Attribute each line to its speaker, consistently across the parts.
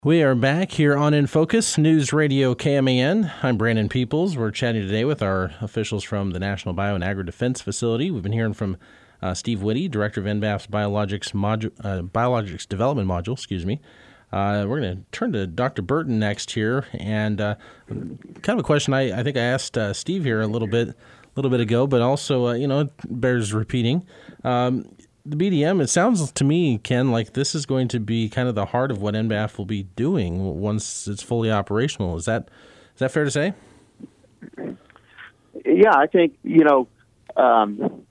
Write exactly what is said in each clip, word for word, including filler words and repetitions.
Speaker 1: We are back here on In Focus, News Radio K M A N. I'm Brandon Peoples. We're chatting today with our officials from the National Bio and Agri-Defense Facility. We've been hearing from uh, Steve Whitty, Director of N B A F's Biologics, Modu- uh, Biologics Development Module. Excuse me. Uh, we're going to turn to Doctor Burton next here, and uh, kind of a question I, I think I asked uh, Steve here a little bit, a little bit ago, but also uh, you know it bears repeating. Um, The B D M, it sounds to me, Ken, like this is going to be kind of the heart of what N B A F will be doing once it's fully operational. Is that is that fair to say?
Speaker 2: Yeah, I think, you know, um,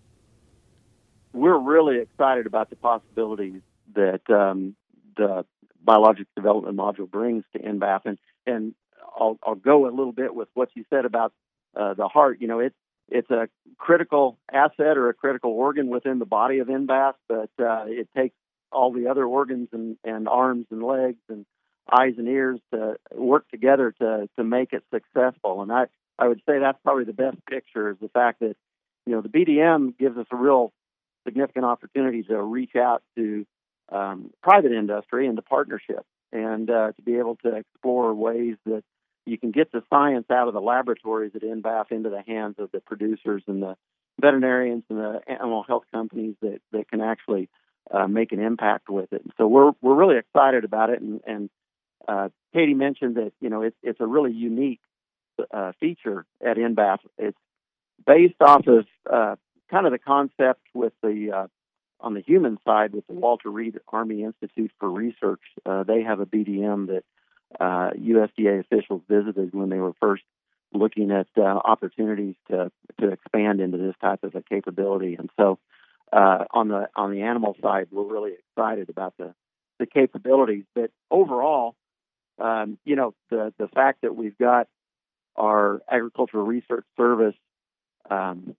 Speaker 2: we're really excited about the possibilities that um, the Biologics Development Module brings to N B A F. And, and I'll, I'll go a little bit with what you said about uh, the heart. You know, it's It's a critical asset or a critical organ within the body of N B A F, but uh, it takes all the other organs and, and arms and legs and eyes and ears to work together to, to make it successful. And I, I would say that's probably the best picture, is the fact that, you know, the B D M gives us a real significant opportunity to reach out to um, private industry and to partnership, and uh, to be able to explore ways that you can get the science out of the laboratories at N B A F into the hands of the producers and the veterinarians and the animal health companies that, that can actually uh, make an impact with it. And so we're we're really excited about it. And, and uh, Katie mentioned that, you know, it's it's a really unique uh, feature at N B A F. It's based off of uh, kind of the concept with the uh, on the human side with the Walter Reed Army Institute for Research. Uh, they have a B D M that Uh, U S D A officials visited when they were first looking at uh, opportunities to to expand into this type of a capability. And so, uh, on the on the animal side, we're really excited about the the capabilities. But overall, um, you know, the the fact that we've got our Agricultural Research Service um,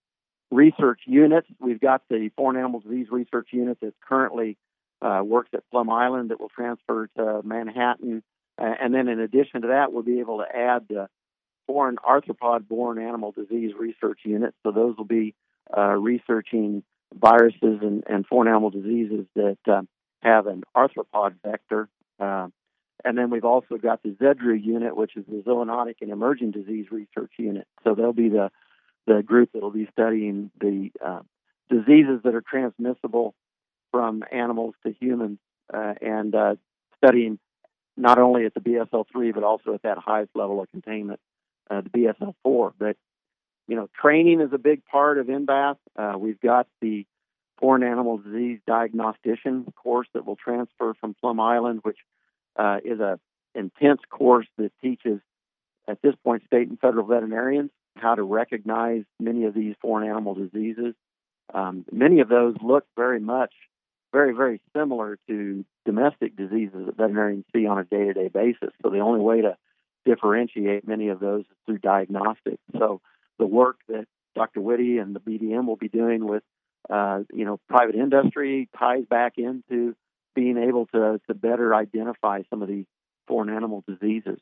Speaker 2: research units, we've got the Foreign Animal Disease Research Unit that's currently uh, works at Plum Island that will transfer to Manhattan. Uh, and then in addition to that, we'll be able to add the foreign arthropod-borne animal disease research unit. So those will be uh, researching viruses and, and foreign animal diseases that uh, have an arthropod vector. Uh, and then we've also got the ZEDRU unit, which is the Zoonotic and Emerging Disease Research Unit. So they'll be the, the group that will be studying the uh, diseases that are transmissible from animals to humans, uh, and uh, studying not only at the B S L three, but also at that highest level of containment, uh, the B S L four. But, you know, training is a big part of N B A F. Uh, we've got the Foreign Animal Disease Diagnostician course that will transfer from Plum Island, which uh, is a intense course that teaches, at this point, state and federal veterinarians how to recognize many of these foreign animal diseases. Um, many of those look very much very, very similar to domestic diseases that veterinarians see on a day-to-day basis. So the only way to differentiate many of those is through diagnostics. So the work that Doctor Whitty and the B D M will be doing with, uh, you know, private industry ties back into being able to, to better identify some of these foreign animal diseases.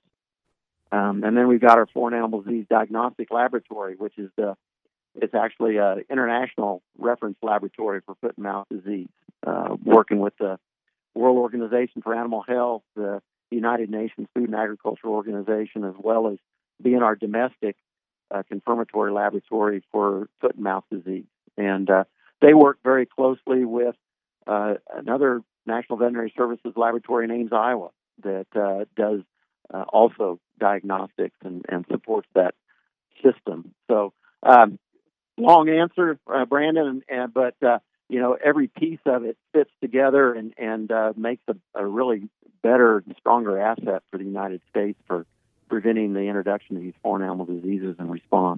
Speaker 2: Um, and then we've got our Foreign Animal Disease Diagnostic Laboratory, which is the It's actually an international reference laboratory for foot and mouth disease, uh, working with the World Organization for Animal Health, the United Nations Food and Agriculture Organization, as well as being our domestic uh, confirmatory laboratory for foot and mouth disease. And uh, they work very closely with uh, another National Veterinary Services laboratory in Ames, Iowa, that uh, does uh, also diagnostics and, and supports that system. So, um, long answer, uh, Brandon, and, but, uh, you know, every piece of it fits together and, and uh, makes a, a really better and stronger asset for the United States for preventing the introduction of these foreign animal diseases and response.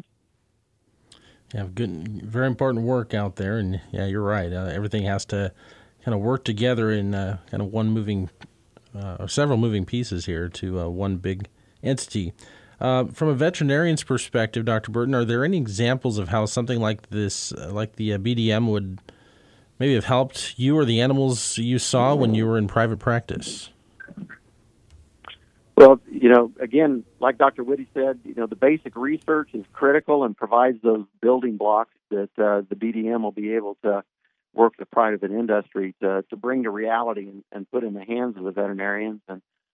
Speaker 1: Yeah, good, very important work out there. And, yeah, you're right. Uh, everything has to kind of work together in uh, kind of one moving, uh, or several moving pieces here to uh, one big entity. Uh, from a veterinarian's perspective, Doctor Burton, are there any examples of how something like this, uh, like the uh, B D M, would maybe have helped you or the animals you saw when you were in private practice?
Speaker 2: Well, you know, again, like Doctor Whitty said, you know, the basic research is critical and provides those building blocks that uh, the B D M will be able to work with private industry to, to bring to reality and, and put in the hands of the veterinarians. And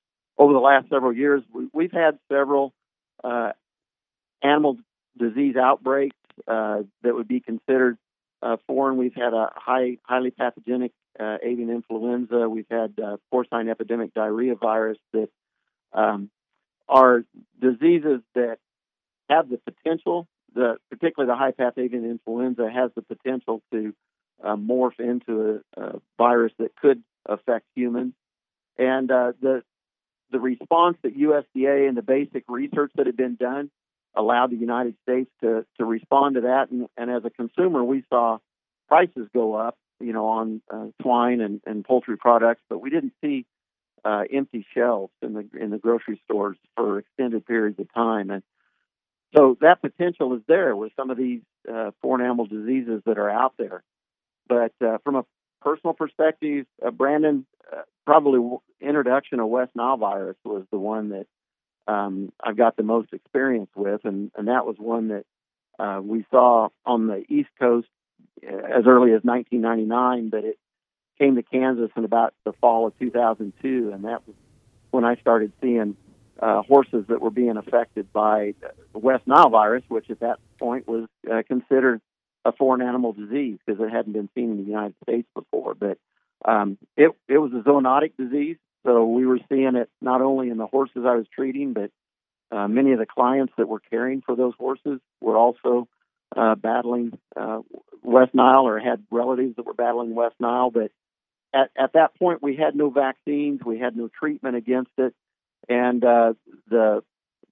Speaker 2: over the last several years, we, we've had several uh, animal disease outbreaks uh, that would be considered uh, foreign. We've had a high, highly pathogenic uh, avian influenza. We've had uh, porcine epidemic diarrhea virus that um, are diseases that have the potential, the, particularly the high path avian influenza has the potential to uh, morph into a, a virus that could affect humans. And uh, the the response that U S D A and the basic research that had been done allowed the United States to to respond to that. And, and as a consumer, we saw prices go up, you know, on uh, swine and, and poultry products, but we didn't see uh, empty shelves in the in the grocery stores for extended periods of time. And so that potential is there with some of these uh, foreign animal diseases that are out there. But uh, from a personal perspective, uh, Brandon, uh, probably w- introduction of West Nile virus was the one that um, I've got the most experience with, and, and that was one that uh, we saw on the East Coast as early as nineteen ninety-nine, but it came to Kansas in about the fall of two thousand two, and that was when I started seeing uh, horses that were being affected by West Nile virus, which at that point was uh, considered a foreign animal disease because it hadn't been seen in the United States before. But um, it it was a zoonotic disease, so we were seeing it not only in the horses I was treating, but uh, many of the clients that were caring for those horses were also uh, battling uh, West Nile or had relatives that were battling West Nile. But at, at that point, we had no vaccines, we had no treatment against it, and uh, the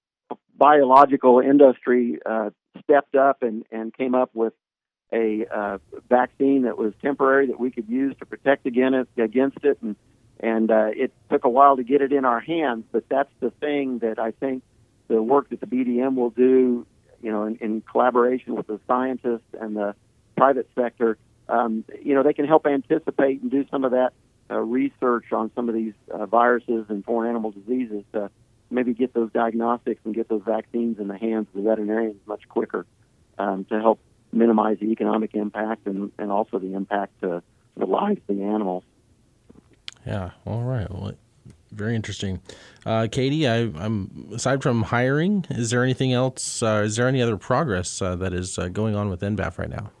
Speaker 2: biological industry uh, stepped up and, and came up with a uh, vaccine that was temporary that we could use to protect against it, against it, and and uh, it took a while to get it in our hands. But that's the thing that I think the work that the B D M will do, you know, in, in collaboration with the scientists and the private sector, um, you know, they can help anticipate and do some of that uh, research on some of these uh, viruses and foreign animal diseases to maybe get those diagnostics and get those vaccines in the hands of the veterinarians much quicker um, to help minimize the economic impact and, and also the impact to the lives of the animals.
Speaker 1: Yeah, all right. Well, very interesting. Uh, Katie, I, I'm aside from hiring, is there anything else? Uh, is there any other progress uh, that is uh, going on with N B A F right now?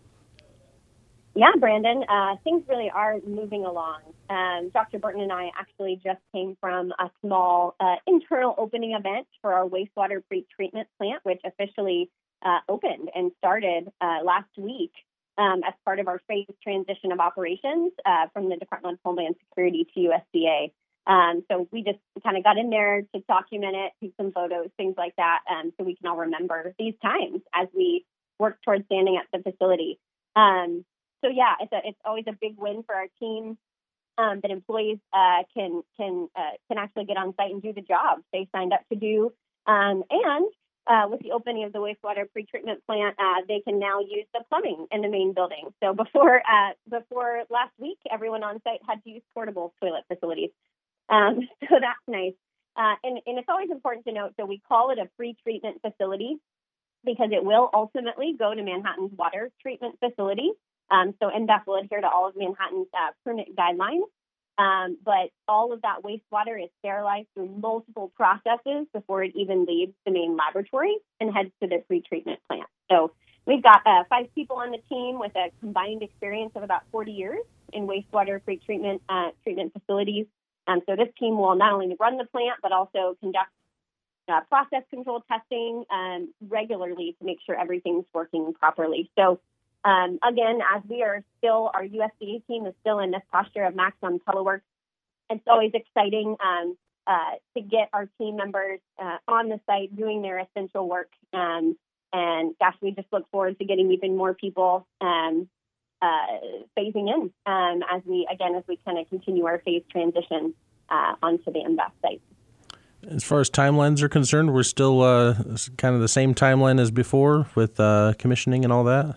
Speaker 3: Yeah, Brandon, uh, things really are moving along. Um, Doctor Burton and I actually just came from a small uh, internal opening event for our wastewater pre-treatment plant, which officially uh, opened and started uh, last week um, as part of our phased transition of operations uh, from the Department of Homeland Security to U S D A. Um, so we just kind of got in there to document it, take some photos, things like that, um, so we can all remember these times as we work towards standing at the facility. Um, So yeah, it's a, it's always a big win for our team um, that employees uh, can can uh, can actually get on site and do the job they signed up to do. Um, and uh, with the opening of the wastewater pretreatment plant, uh, they can now use the plumbing in the main building. So before uh, before last week, everyone on site had to use portable toilet facilities. Um, so that's nice. Uh, and, and it's always important to note, so we call it a pretreatment facility because it will ultimately go to Manhattan's water treatment facility. Um, so N B A F will adhere to all of Manhattan's uh, permit guidelines, um, but all of that wastewater is sterilized through multiple processes before it even leaves the main laboratory and heads to the pretreatment plant. So we've got uh, five people on the team with a combined experience of about forty years in wastewater pretreatment uh, treatment facilities. Um, so this team will not only run the plant, but also conduct uh, process control testing um, regularly to make sure everything's working properly. So Um, again, as we are still, our U S D A team is still in this posture of maximum telework. It's always exciting um, uh, to get our team members uh, on the site doing their essential work. Um, and gosh, we just look forward to getting even more people um, uh, phasing in um, as we, again, as we kind of continue our phase transition uh, onto the N B A F site.
Speaker 1: As far as timelines are concerned, we're still uh, kind of the same timeline as before with uh, commissioning and all that?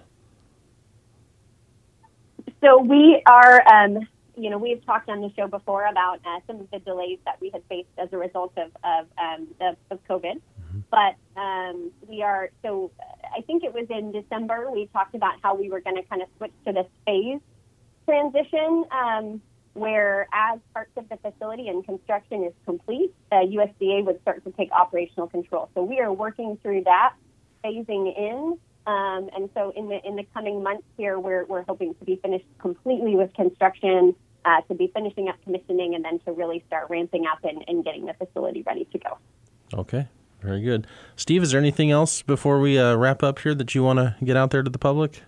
Speaker 3: So we are, um, you know, we've talked on the show before about uh, some of the delays that we had faced as a result of of, um, of, of COVID. Mm-hmm. But um, we are, so I think it was in December, we talked about how we were going to kind of switch to this phase transition um, where as parts of the facility and construction is complete, uh, U S D A would start to take operational control. So we are working through that, phasing in. Um, and so in the in the coming months here, we're we're hoping to be finished completely with construction, uh, to be finishing up commissioning, and then to really start ramping up and, and getting the facility ready to go.
Speaker 1: Okay, very good. Steve, is there anything else before we uh, wrap up here that you want to get out there to the public?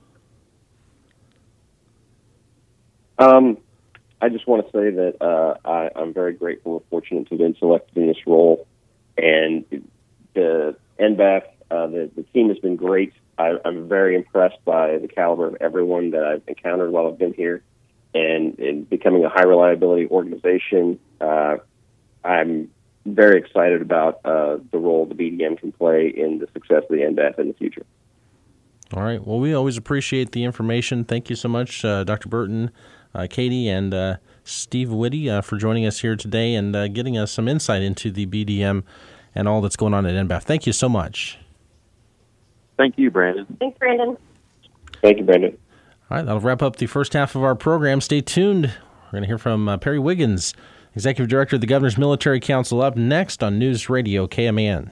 Speaker 4: Um, I just want to say that uh, I, I'm very grateful and fortunate to have been selected in this role, and the N B A F. Uh, the, the team has been great. I, I'm very impressed by the caliber of everyone that I've encountered while I've been here, and in becoming a high reliability organization. Uh, I'm very excited about uh, the role the B D M can play in the success of the N B A F in the future.
Speaker 1: All right. Well, we always appreciate the information. Thank you so much, uh, Doctor Burton, uh, Katie, and uh, Steve Witte uh, for joining us here today and uh, getting us some insight into the B D M and all that's going on at N B A F. Thank you so much.
Speaker 2: Thank you, Brandon.
Speaker 3: Thanks, Brandon.
Speaker 4: Thank you, Brandon.
Speaker 1: All right, that'll wrap up the first half of our program. Stay tuned. We're going to hear from uh, Perry Wiggins, Executive Director of the Governor's Military Council, up next on News Radio K M A N.